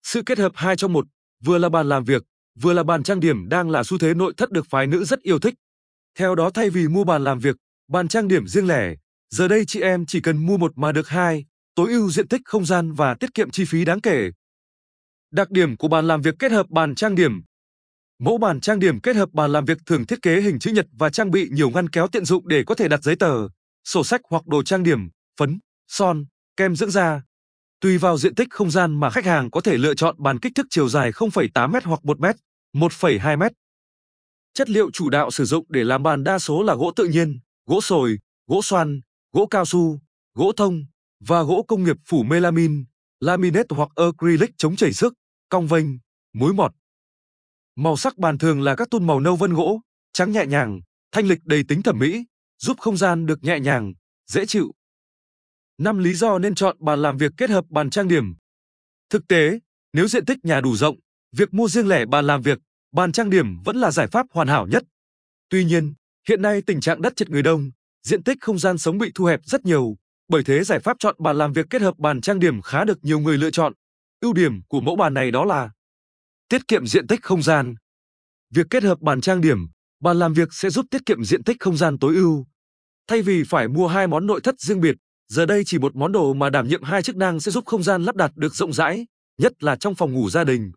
Sự kết hợp hai trong một, vừa là bàn làm việc, vừa là bàn trang điểm đang là xu thế nội thất được phái nữ rất yêu thích. Theo đó thay vì mua bàn làm việc, bàn trang điểm riêng lẻ, giờ đây chị em chỉ cần mua một mà được hai, tối ưu diện tích không gian và tiết kiệm chi phí đáng kể. Đặc điểm của bàn làm việc kết hợp bàn trang điểm. Mẫu bàn trang điểm kết hợp bàn làm việc thường thiết kế hình chữ nhật và trang bị nhiều ngăn kéo tiện dụng để có thể đặt giấy tờ, sổ sách hoặc đồ trang điểm, phấn, son, kem dưỡng da. Tùy vào diện tích không gian mà khách hàng có thể lựa chọn bàn kích thước chiều dài 0,8 m hoặc 1 m, 1,2 m. Chất liệu chủ đạo sử dụng để làm bàn đa số là gỗ tự nhiên, gỗ sồi, gỗ xoan, gỗ cao su, gỗ thông và gỗ công nghiệp phủ melamin, laminate hoặc acrylic chống chảy xước, cong vênh, mối mọt. Màu sắc bàn thường là các tông màu nâu vân gỗ, trắng nhẹ nhàng, thanh lịch đầy tính thẩm mỹ, giúp không gian được nhẹ nhàng, dễ chịu. 5 lý do nên chọn bàn làm việc kết hợp bàn trang điểm. Thực tế, nếu diện tích nhà đủ rộng, việc mua riêng lẻ bàn làm việc, bàn trang điểm vẫn là giải pháp hoàn hảo nhất. Tuy nhiên, hiện nay tình trạng đất chật người đông, diện tích không gian sống bị thu hẹp rất nhiều, bởi thế giải pháp chọn bàn làm việc kết hợp bàn trang điểm khá được nhiều người lựa chọn. Ưu điểm của mẫu bàn này đó là tiết kiệm diện tích không gian. Việc kết hợp bàn trang điểm, bàn làm việc sẽ giúp tiết kiệm diện tích không gian tối ưu. Thay vì phải mua hai món nội thất riêng biệt, giờ đây chỉ một món đồ mà đảm nhiệm hai chức năng sẽ giúp không gian lắp đặt được rộng rãi, nhất là trong phòng ngủ gia đình.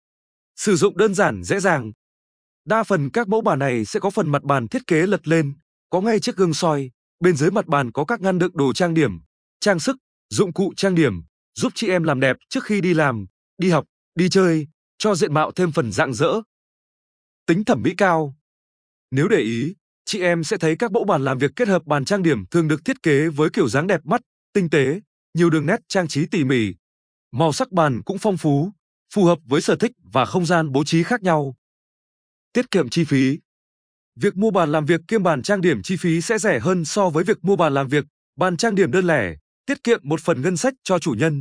Sử dụng đơn giản dễ dàng. Đa phần các mẫu bàn này sẽ có phần mặt bàn thiết kế lật lên, có ngay chiếc gương soi, bên dưới mặt bàn có các ngăn đựng đồ trang điểm, trang sức, dụng cụ trang điểm, giúp chị em làm đẹp trước khi đi làm, đi học, đi chơi, cho diện mạo thêm phần rạng rỡ. Tính thẩm mỹ cao. Nếu để ý, chị em sẽ thấy các mẫu bàn làm việc kết hợp bàn trang điểm thường được thiết kế với kiểu dáng đẹp mắt, tinh tế, nhiều đường nét trang trí tỉ mỉ. Màu sắc bàn cũng phong phú, phù hợp với sở thích và không gian bố trí khác nhau. Tiết kiệm chi phí. Việc mua bàn làm việc kiêm bàn trang điểm chi phí sẽ rẻ hơn so với việc mua bàn làm việc, bàn trang điểm đơn lẻ, tiết kiệm một phần ngân sách cho chủ nhân.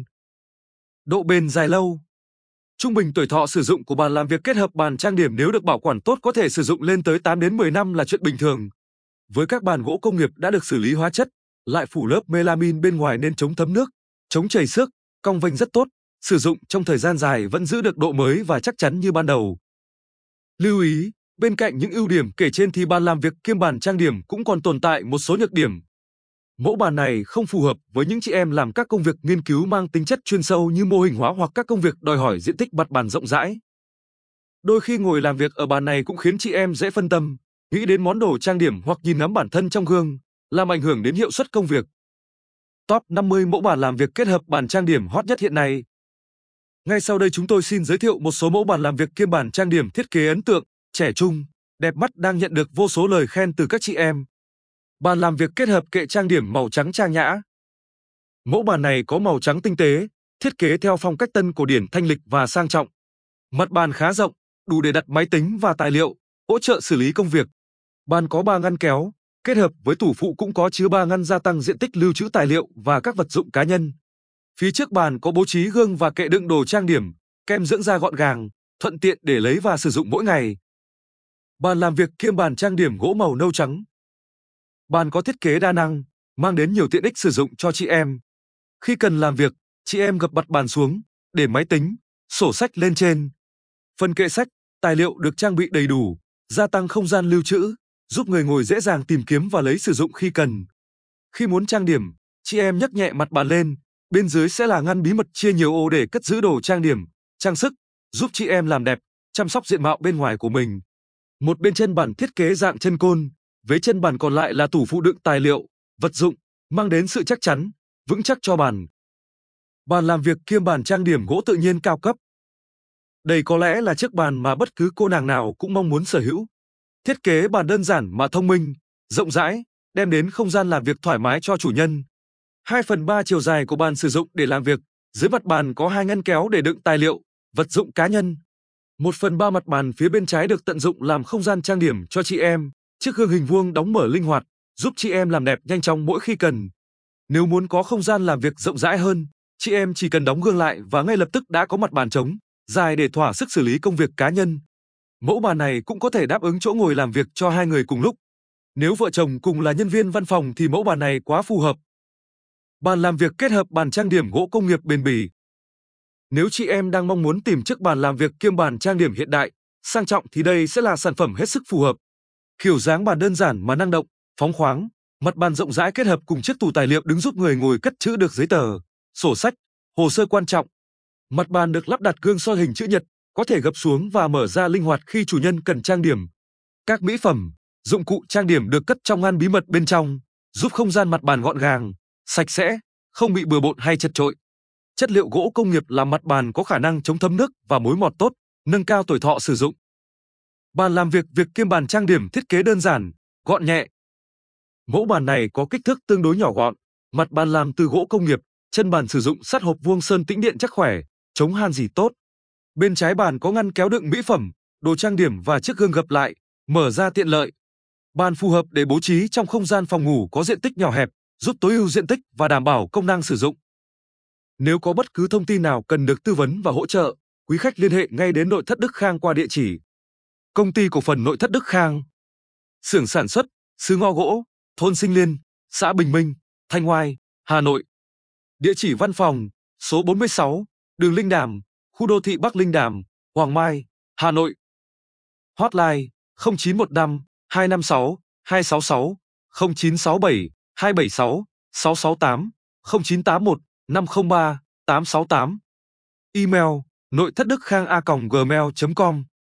Độ bền dài lâu. Trung bình tuổi thọ sử dụng của bàn làm việc kết hợp bàn trang điểm nếu được bảo quản tốt có thể sử dụng lên tới 8 đến 10 năm là chuyện bình thường. Với các bàn gỗ công nghiệp đã được xử lý hóa chất, lại phủ lớp melamin bên ngoài nên chống thấm nước, chống chảy xước, cong vênh rất tốt, sử dụng trong thời gian dài vẫn giữ được độ mới và chắc chắn như ban đầu. Lưu ý, bên cạnh những ưu điểm kể trên thì bàn làm việc kiêm bàn trang điểm cũng còn tồn tại một số nhược điểm. Mẫu bàn này không phù hợp với những chị em làm các công việc nghiên cứu mang tính chất chuyên sâu như mô hình hóa hoặc các công việc đòi hỏi diện tích mặt bàn rộng rãi. Đôi khi ngồi làm việc ở bàn này cũng khiến chị em dễ phân tâm, nghĩ đến món đồ trang điểm hoặc nhìn ngắm bản thân trong gương, làm ảnh hưởng đến hiệu suất công việc. Top 50 mẫu bàn làm việc kết hợp bàn trang điểm hot nhất hiện nay. Ngay sau đây chúng tôi xin giới thiệu một số mẫu bàn làm việc kiêm bàn trang điểm thiết kế ấn tượng, trẻ trung, đẹp mắt đang nhận được vô số lời khen từ các chị em. Bàn làm việc kết hợp kệ trang điểm màu trắng trang nhã. Mẫu bàn này có màu trắng tinh tế, thiết kế theo phong cách tân cổ điển thanh lịch và sang trọng. Mặt bàn khá rộng, đủ để đặt máy tính và tài liệu, hỗ trợ xử lý công việc. Bàn có 3 ngăn kéo, kết hợp với tủ phụ cũng có chứa 3 ngăn gia tăng diện tích lưu trữ tài liệu và các vật dụng cá nhân. Phía trước bàn có bố trí gương và kệ đựng đồ trang điểm, kem dưỡng da gọn gàng, thuận tiện để lấy và sử dụng mỗi ngày. Bàn làm việc kiêm bàn trang điểm gỗ màu nâu trắng. Bàn có thiết kế đa năng, mang đến nhiều tiện ích sử dụng cho chị em. Khi cần làm việc, chị em gập mặt bàn xuống, để máy tính, sổ sách lên trên. Phần kệ sách, tài liệu được trang bị đầy đủ, gia tăng không gian lưu trữ, giúp người ngồi dễ dàng tìm kiếm và lấy sử dụng khi cần. Khi muốn trang điểm, chị em nhấc nhẹ mặt bàn lên, bên dưới sẽ là ngăn bí mật chia nhiều ô để cất giữ đồ trang điểm, trang sức, giúp chị em làm đẹp, chăm sóc diện mạo bên ngoài của mình. Một bên chân bàn thiết kế dạng chân côn, vế chân bàn còn lại là tủ phụ đựng tài liệu, vật dụng, mang đến sự chắc chắn, vững chắc cho bàn. Bàn làm việc kiêm bàn trang điểm gỗ tự nhiên cao cấp. Đây có lẽ là chiếc bàn mà bất cứ cô nàng nào cũng mong muốn sở hữu. Thiết kế bàn đơn giản mà thông minh, rộng rãi, đem đến không gian làm việc thoải mái cho chủ nhân. 2/3 chiều dài của bàn sử dụng để làm việc, dưới mặt bàn có 2 ngăn kéo để đựng tài liệu, vật dụng cá nhân. 1/3 mặt bàn phía bên trái được tận dụng làm không gian trang điểm cho chị em, chiếc gương hình vuông đóng mở linh hoạt, giúp chị em làm đẹp nhanh chóng mỗi khi cần. Nếu muốn có không gian làm việc rộng rãi hơn, chị em chỉ cần đóng gương lại và ngay lập tức đã có mặt bàn trống, dài để thỏa sức xử lý công việc cá nhân. Mẫu bàn này cũng có thể đáp ứng chỗ ngồi làm việc cho 2 người cùng lúc. Nếu vợ chồng cùng là nhân viên văn phòng thì mẫu bàn này quá phù hợp. Bàn làm việc kết hợp bàn trang điểm gỗ công nghiệp bền bỉ. Nếu chị em đang mong muốn tìm chiếc bàn làm việc kiêm bàn trang điểm hiện đại, sang trọng thì đây sẽ là sản phẩm hết sức phù hợp. Kiểu dáng bàn đơn giản mà năng động, phóng khoáng, mặt bàn rộng rãi kết hợp cùng chiếc tủ tài liệu đứng giúp người ngồi cất trữ được giấy tờ, sổ sách, hồ sơ quan trọng. Mặt bàn được lắp đặt gương soi hình chữ nhật, có thể gập xuống và mở ra linh hoạt khi chủ nhân cần trang điểm. Các mỹ phẩm, dụng cụ trang điểm được cất trong ngăn bí mật bên trong, giúp không gian mặt bàn gọn gàng, sạch sẽ, không bị bừa bộn hay chật chội. Chất liệu gỗ công nghiệp làm mặt bàn có khả năng chống thấm nước và mối mọt tốt, nâng cao tuổi thọ sử dụng. Bàn làm việc kiêm bàn trang điểm thiết kế đơn giản, gọn nhẹ. Mẫu bàn này có kích thước tương đối nhỏ gọn, mặt bàn làm từ gỗ công nghiệp, chân bàn sử dụng sắt hộp vuông sơn tĩnh điện chắc khỏe, chống han rỉ tốt. Bên trái bàn có ngăn kéo đựng mỹ phẩm, đồ trang điểm và chiếc gương gập lại, mở ra tiện lợi. Bàn phù hợp để bố trí trong không gian phòng ngủ có diện tích nhỏ hẹp, giúp tối ưu diện tích và đảm bảo công năng sử dụng. Nếu có bất cứ thông tin nào cần được tư vấn và hỗ trợ, quý khách liên hệ ngay đến Nội thất Đức Khang qua địa chỉ: Công ty cổ phần Nội thất Đức Khang, xưởng sản xuất, xứ Ngọ Gỗ, thôn Sinh Liên, xã Bình Minh, Thanh Oai, Hà Nội. Địa chỉ văn phòng: số 46, đường Linh Đàm, khu đô thị Bắc Linh Đàm, Hoàng Mai, Hà Nội. Hotline: 0915 256 266, 0967 276 668, 0981 503 868. Email: nội thất đức khang a.gmail.com